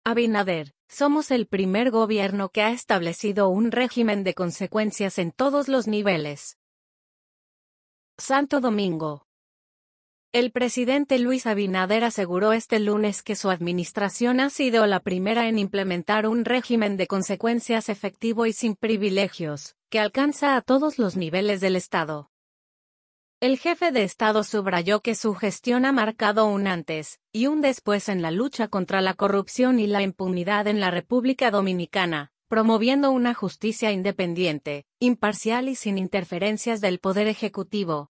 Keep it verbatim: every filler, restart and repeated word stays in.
Abinader, somos el primer gobierno que ha establecido un régimen de consecuencias en todos los niveles. Santo Domingo. El presidente Luis Abinader aseguró este lunes que su administración ha sido la primera en implementar un régimen de consecuencias efectivo y sin privilegios, que alcanza a todos los niveles del Estado. El jefe de Estado subrayó que su gestión ha marcado un antes y un después en la lucha contra la corrupción y la impunidad en la República Dominicana, promoviendo una justicia independiente, imparcial y sin interferencias del Poder Ejecutivo,